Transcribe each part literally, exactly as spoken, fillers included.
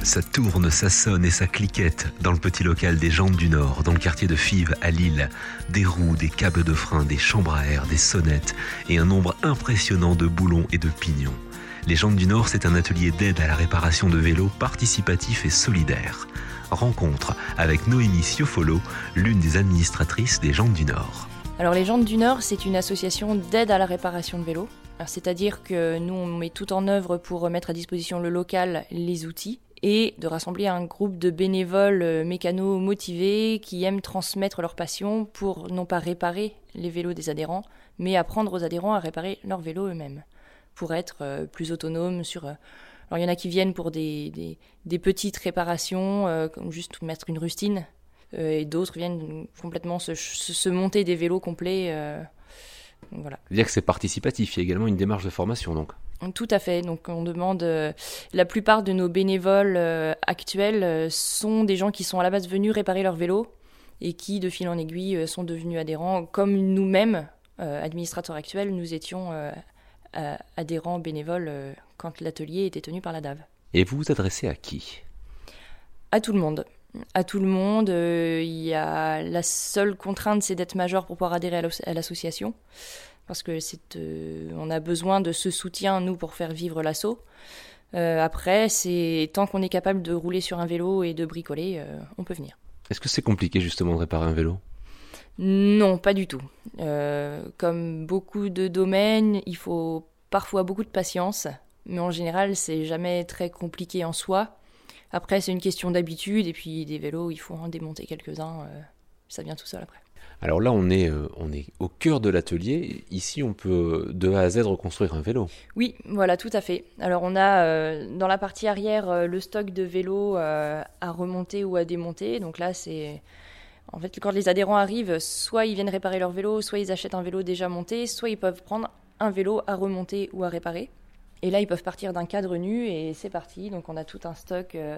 Ça tourne, ça sonne et ça cliquette dans le petit local des Jantes du Nord, dans le quartier de Fives à Lille. Des roues, des câbles de frein, des chambres à air, des sonnettes et un nombre impressionnant de boulons et de pignons. Les Jantes du Nord, c'est un atelier d'aide à la réparation de vélos participatif et solidaire. Rencontre avec Noémie Ciofolo, l'une des administratrices des Jantes du Nord. Alors les Jantes du Nord, c'est une association d'aide à la réparation de vélos. Alors, c'est-à-dire que nous, on met tout en œuvre pour mettre à disposition le local, les outils, et de rassembler un groupe de bénévoles mécanos motivés qui aiment transmettre leur passion pour non pas réparer les vélos des adhérents, mais apprendre aux adhérents à réparer leurs vélos eux-mêmes, pour être plus autonomes sur... Alors il y en a qui viennent pour des, des, des petites réparations, euh, comme juste mettre une rustine, euh, et d'autres viennent complètement se, se, se monter des vélos complets. Euh, voilà. C'est-à-dire que c'est participatif, il y a également une démarche de formation donc. Tout à fait, donc on demande, euh, la plupart de nos bénévoles euh, actuels euh, sont des gens qui sont à la base venus réparer leur vélo et qui de fil en aiguille euh, sont devenus adhérents, comme nous-mêmes, euh, administrateurs actuels, nous étions euh, euh, adhérents bénévoles euh, quand l'atelier était tenu par la D A V. Et vous vous adressez à qui ? À tout le monde. À tout le monde. Euh, il y a la seule contrainte, c'est d'être majeur pour pouvoir adhérer à, l'os- à l'association. Parce que c'est, euh, on a besoin de ce soutien, nous, pour faire vivre l'asso. Euh, après, c'est tant qu'on est capable de rouler sur un vélo et de bricoler, euh, on peut venir. Est-ce que c'est compliqué justement de réparer un vélo ? Non, pas du tout. Euh, comme beaucoup de domaines, il faut parfois beaucoup de patience. Mais en général, c'est jamais très compliqué en soi. Après, c'est une question d'habitude. Et puis, des vélos, il faut en démonter quelques-uns. Euh, ça vient tout seul après. Alors là, on est, euh, on est au cœur de l'atelier. Ici, on peut de A à Z reconstruire un vélo. Oui, voilà, tout à fait. Alors, on a euh, dans la partie arrière euh, le stock de vélos euh, à remonter ou à démonter. Donc là, c'est... En fait, quand les adhérents arrivent, soit ils viennent réparer leur vélo, soit ils achètent un vélo déjà monté, soit ils peuvent prendre un vélo à remonter ou à réparer. Et là, ils peuvent partir d'un cadre nu et c'est parti. Donc, on a tout un stock euh,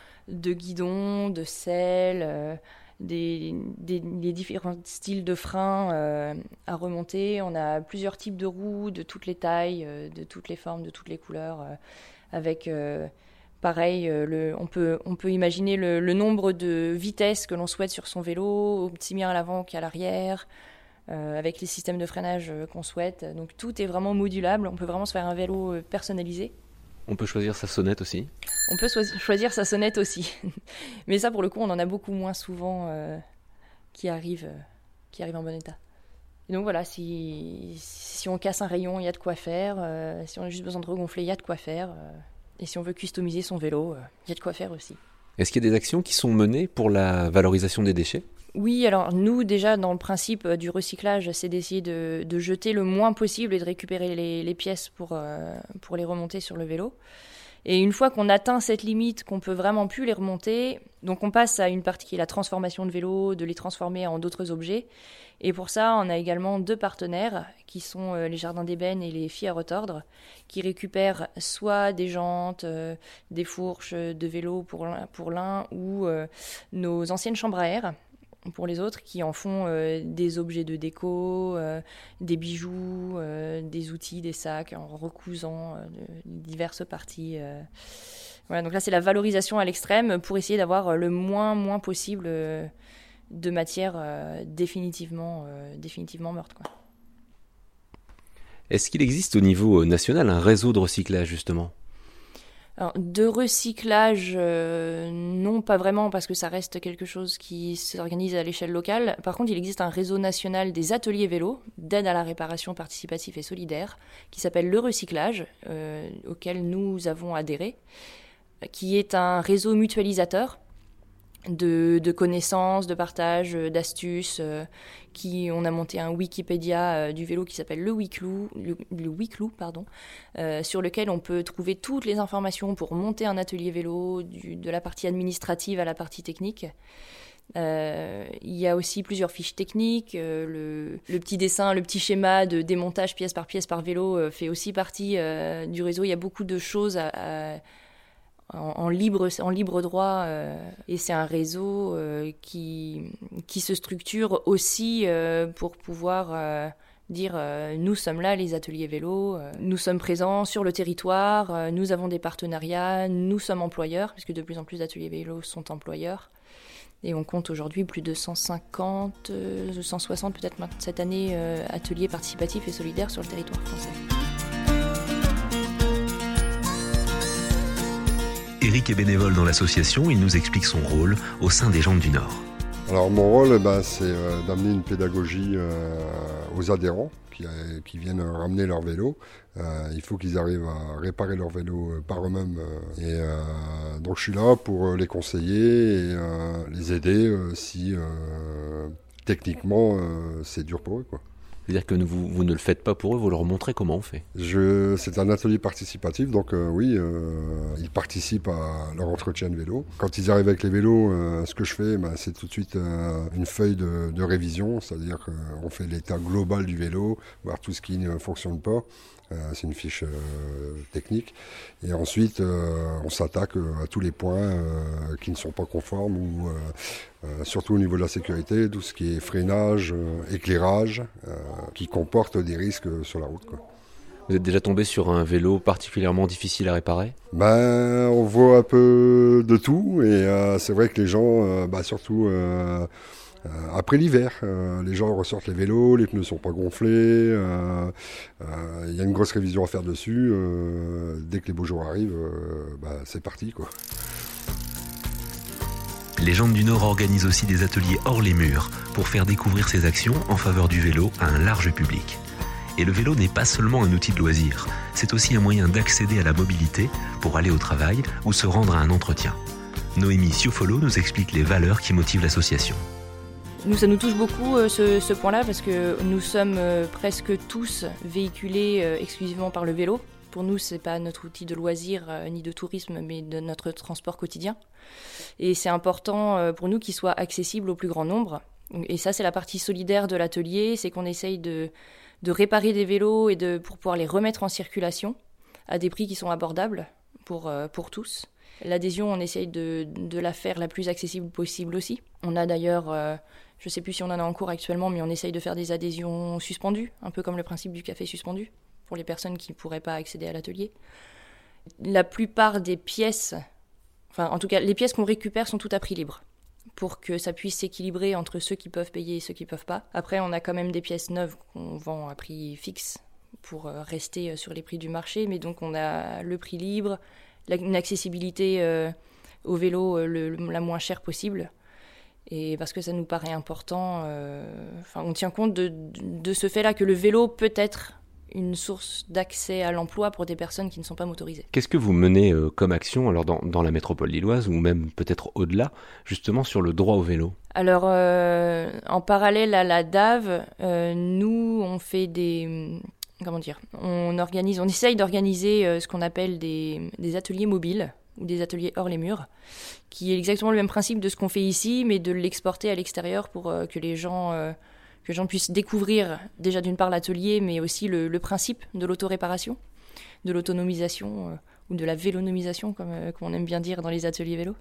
de guidons, de selles, euh, des, des, des différents styles de freins euh, à remonter. On a plusieurs types de roues, de toutes les tailles, euh, de toutes les formes, de toutes les couleurs. Euh, avec, euh, pareil, euh, le, on, peut, on peut imaginer le, le nombre de vitesses que l'on souhaite sur son vélo, aussi bien à l'avant qu'à l'arrière. Euh, avec les systèmes de freinage euh, qu'on souhaite. Donc tout est vraiment modulable, on peut vraiment se faire un vélo euh, personnalisé. On peut choisir sa sonnette aussi. On peut so- choisir sa sonnette aussi. Mais ça, pour le coup, on en a beaucoup moins souvent euh, qui, arrivent, euh, qui arrivent en bon état. Et donc voilà, si, si on casse un rayon, il y a de quoi faire. Euh, si on a juste besoin de regonfler, il y a de quoi faire. Euh, et si on veut customiser son vélo, euh, il y a de quoi faire aussi. Est-ce qu'il y a des actions qui sont menées pour la valorisation des déchets ? Oui, alors nous, déjà, dans le principe du recyclage, c'est d'essayer de, de jeter le moins possible et de récupérer les, les pièces pour, euh, pour les remonter sur le vélo. Et une fois qu'on atteint cette limite, qu'on peut vraiment plus les remonter, donc on passe à une partie qui est la transformation de vélos, de les transformer en d'autres objets. Et pour ça, on a également deux partenaires, qui sont euh, les Jardins d'Ébène et les Filles à retordre, qui récupèrent soit des jantes, euh, des fourches de vélo pour l'un, pour l'un ou euh, nos anciennes chambres à air, pour les autres, qui en font euh, des objets de déco, euh, des bijoux, euh, des outils, des sacs, en recousant euh, de diverses parties. Euh. Voilà, donc là, c'est la valorisation à l'extrême pour essayer d'avoir le moins, moins possible euh, de matière euh, définitivement, euh, définitivement morte, quoi. Est-ce qu'il existe au niveau national un réseau de recyclage, justement ? Alors, de recyclage, euh, non, pas vraiment, parce que ça reste quelque chose qui s'organise à l'échelle locale. Par contre, il existe un réseau national des ateliers vélos, d'aide à la réparation participative et solidaire, qui s'appelle Le Recyclage, euh, auquel nous avons adhéré, qui est un réseau mutualisateur de, de connaissances, de partage, d'astuces, euh, qui, on a monté un Wikipédia euh, du vélo qui s'appelle le Wiclou, le, le Wiclou, pardon, euh, sur lequel on peut trouver toutes les informations pour monter un atelier vélo, du, de la partie administrative à la partie technique. Euh, il y a aussi plusieurs fiches techniques, euh, le, le petit dessin, le petit schéma de démontage pièce par pièce par vélo euh, fait aussi partie euh, du réseau. Il y a beaucoup de choses à, à En, en, libre, en libre droit, euh, et c'est un réseau euh, qui, qui se structure aussi euh, pour pouvoir euh, dire euh, nous sommes là, les ateliers vélo, euh, nous sommes présents sur le territoire, euh, nous avons des partenariats, nous sommes employeurs, puisque de plus en plus d'ateliers vélo sont employeurs. Et on compte aujourd'hui plus de cent cinquante, euh, cent soixante peut-être cette année euh, ateliers participatifs et solidaires sur le territoire français. Éric est bénévole dans l'association, il nous explique son rôle au sein des Jambes du Nord. Alors mon rôle, ben, c'est euh, d'amener une pédagogie euh, aux adhérents qui, euh, qui viennent ramener leur vélo. Euh, il faut qu'ils arrivent à réparer leur vélo euh, par eux-mêmes. Euh, et euh, donc je suis là pour les conseiller et euh, les aider euh, si euh, techniquement euh, c'est dur pour eux, quoi. C'est-à-dire que vous, vous ne le faites pas pour eux, vous leur montrez comment on fait. Je, c'est un atelier participatif, donc euh, oui, euh, ils participent à leur entretien de vélo. Quand ils arrivent avec les vélos, euh, ce que je fais, ben, c'est tout de suite euh, une feuille de, de révision, c'est-à-dire qu'on fait l'état global du vélo, voir tout ce qui ne fonctionne pas. Euh, c'est une fiche euh, technique. Et ensuite, euh, on s'attaque à tous les points euh, qui ne sont pas conformes, ou euh, euh, surtout au niveau de la sécurité, tout ce qui est freinage, euh, éclairage, euh, qui comporte des risques sur la route, quoi. Vous êtes déjà tombé sur un vélo particulièrement difficile à réparer ? Ben, on voit un peu de tout, et euh, c'est vrai que les gens, euh, bah, surtout euh, euh, après l'hiver, euh, les gens ressortent les vélos, les pneus ne sont pas gonflés, il euh, euh, y a une grosse révision à faire dessus. Euh, dès que les beaux jours arrivent, euh, bah, c'est parti, quoi. Les Jambes du Nord organisent aussi des ateliers hors les murs pour faire découvrir ses actions en faveur du vélo à un large public. Et le vélo n'est pas seulement un outil de loisir, c'est aussi un moyen d'accéder à la mobilité pour aller au travail ou se rendre à un entretien. Noémie Ciuffolo nous explique les valeurs qui motivent l'association. Nous, ça nous touche beaucoup euh, ce, ce point-là, parce que nous sommes euh, presque tous véhiculés euh, exclusivement par le vélo. Pour nous, c'est pas notre outil de loisir euh, ni de tourisme, mais de notre transport quotidien. Et c'est important euh, pour nous qu'il soit accessible au plus grand nombre. Et ça, c'est la partie solidaire de l'atelier, c'est qu'on essaye de, de réparer des vélos et de, pour pouvoir les remettre en circulation à des prix qui sont abordables pour, euh, pour tous. L'adhésion, on essaye de, de la faire la plus accessible possible aussi. On a d'ailleurs, euh, je ne sais plus si on en a en cours actuellement, mais on essaye de faire des adhésions suspendues, un peu comme le principe du café suspendu, pour les personnes qui ne pourraient pas accéder à l'atelier. La plupart des pièces, enfin en tout cas les pièces qu'on récupère sont toutes à prix libre, pour que ça puisse s'équilibrer entre ceux qui peuvent payer et ceux qui ne peuvent pas. Après, on a quand même des pièces neuves qu'on vend à prix fixe pour rester sur les prix du marché, mais donc on a le prix libre, une accessibilité euh, au vélo euh, le, la moins chère possible. Et parce que ça nous paraît important, euh, on tient compte de, de ce fait-là que le vélo peut être une source d'accès à l'emploi pour des personnes qui ne sont pas motorisées. Qu'est-ce que vous menez euh, comme action alors dans, dans la métropole lilloise, ou même peut-être au-delà, justement sur le droit au vélo ? Alors, euh, en parallèle à la D A V, euh, nous, on fait des... Comment dire ? On organise, on essaye d'organiser euh, ce qu'on appelle des, des ateliers mobiles, ou des ateliers hors les murs, qui est exactement le même principe de ce qu'on fait ici, mais de l'exporter à l'extérieur pour euh, que les gens... Euh, que les gens puissent découvrir déjà d'une part l'atelier, mais aussi le, le principe de l'autoréparation, de l'autonomisation, euh, ou de la vélonomisation, comme, euh, comme on aime bien dire dans les ateliers vélo.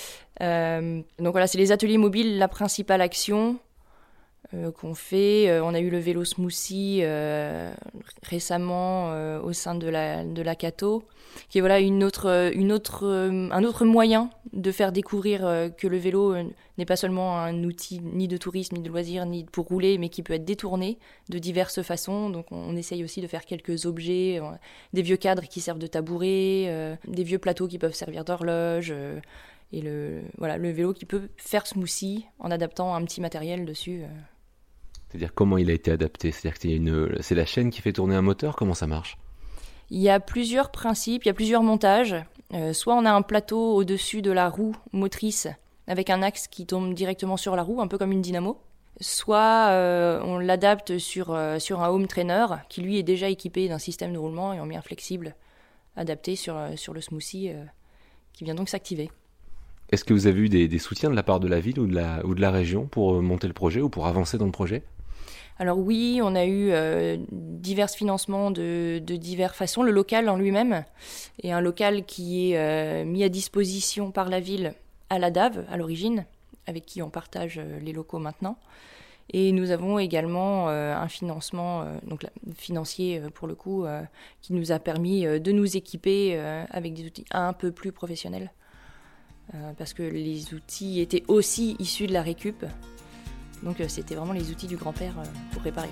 Euh, donc voilà, c'est les ateliers mobiles, la principale action euh, qu'on fait. Euh, on a eu le vélo smoothie euh, récemment euh, au sein de la, de la Cato, qui est voilà, une autre, une autre, euh, un autre moyen de faire découvrir euh, que le vélo euh, n'est pas seulement un outil ni de tourisme, ni de loisir, ni pour rouler, mais qui peut être détourné de diverses façons. Donc on, on essaye aussi de faire quelques objets, euh, des vieux cadres qui servent de tabouret, euh, des vieux plateaux qui peuvent servir d'horloge, euh, et le, voilà, le vélo qui peut faire smoothie en adaptant un petit matériel dessus. Euh. C'est-à-dire comment il a été adapté ? C'est-à-dire que c'est, une, c'est la chaîne qui fait tourner un moteur ? Comment ça marche ? Il y a plusieurs principes, il y a plusieurs montages. Euh, soit on a un plateau au-dessus de la roue motrice avec un axe qui tombe directement sur la roue, un peu comme une dynamo. Soit euh, on l'adapte sur, euh, sur un home trainer qui lui est déjà équipé d'un système de roulement, et on met un flexible adapté sur, euh, sur le smoothie euh, qui vient donc s'activer. Est-ce que vous avez eu des, des soutiens de la part de la ville ou de la, ou de la région pour monter le projet ou pour avancer dans le projet ? Alors oui, on a eu euh, divers financements de, de diverses façons. Le local en lui-même est un local qui est euh, mis à disposition par la ville à la D A V à l'origine, avec qui on partage euh, les locaux maintenant. Et nous avons également euh, un financement euh, donc, financier, euh, pour le coup, euh, qui nous a permis euh, de nous équiper euh, avec des outils un peu plus professionnels. Euh, parce que les outils étaient aussi issus de la récup. Donc euh, c'était vraiment les outils du grand-père euh, pour réparer.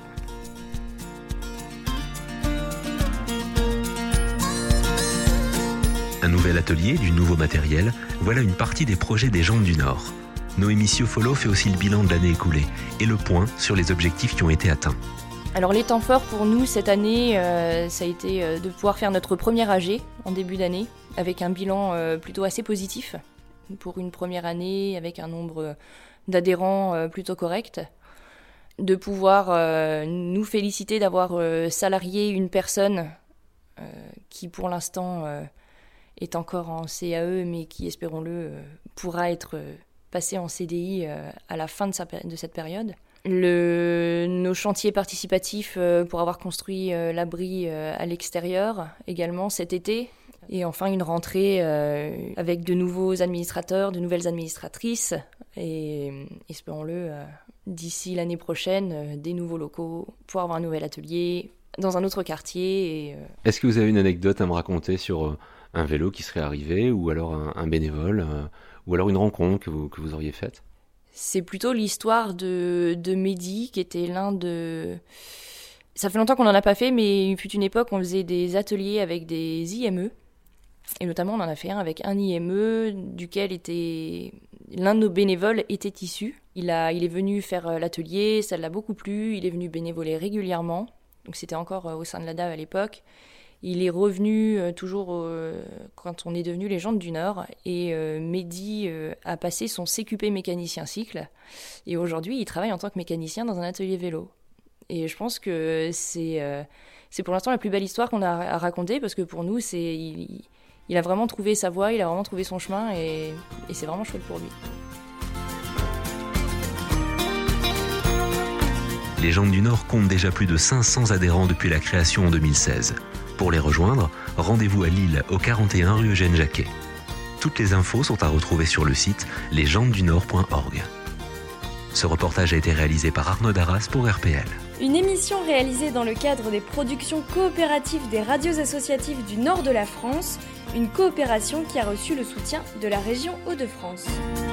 Un nouvel atelier, du nouveau matériel, voilà une partie des projets des Jantes du Nord. Noémie Ciofolo fait aussi le bilan de l'année écoulée et le point sur les objectifs qui ont été atteints. Alors les temps forts pour nous cette année, euh, ça a été euh, de pouvoir faire notre premier A G en début d'année, avec un bilan euh, plutôt assez positif pour une première année, avec un nombre d'adhérents euh, plutôt correct. De pouvoir euh, nous féliciter d'avoir euh, salarié une personne euh, qui pour l'instant euh, est encore en C A E, mais qui, espérons-le, euh, pourra être euh, passée en C D I euh, à la fin de, sa, de cette période. Le, nos chantiers participatifs euh, pour avoir construit euh, l'abri euh, à l'extérieur également cet été. Et enfin une rentrée euh, avec de nouveaux administrateurs, de nouvelles administratrices. Et espérons-le, euh, d'ici l'année prochaine, euh, des nouveaux locaux pour avoir un nouvel atelier dans un autre quartier. Et, euh... Est-ce que vous avez une anecdote à me raconter sur euh, un vélo qui serait arrivé, ou alors un, un bénévole, euh, ou alors une rencontre que vous, que vous auriez faite ? C'est plutôt l'histoire de, de Mehdi, qui était l'un de... Ça fait longtemps qu'on n'en a pas fait, mais il fut une époque où on faisait des ateliers avec des I M E. Et notamment, on en a fait un avec un I M E, duquel était... l'un de nos bénévoles était issu. Il, a... il est venu faire l'atelier, ça l'a beaucoup plu, il est venu bénévoler régulièrement. Donc c'était encore au sein de la D A V à l'époque. Il est revenu euh, toujours euh, quand on est devenu les Jantes du Nord. Et euh, Mehdi euh, a passé son C Q P mécanicien cycle. Et aujourd'hui, il travaille en tant que mécanicien dans un atelier vélo. Et je pense que c'est, euh, c'est pour l'instant la plus belle histoire qu'on a à raconter, parce que pour nous, c'est, il, il a vraiment trouvé sa voie, il a vraiment trouvé son chemin, et, et c'est vraiment chouette pour lui. Les Jantes du Nord comptent déjà plus de cinq cents adhérents depuis la création en deux mille seize. Pour les rejoindre, rendez-vous à Lille, au quarante et un rue Eugène Jacquet. Toutes les infos sont à retrouver sur le site les jantes du nord point org. Ce reportage a été réalisé par Arnaud Darras pour R P L. Une émission réalisée dans le cadre des productions coopératives des radios associatives du nord de la France, une coopération qui a reçu le soutien de la région Hauts-de-France.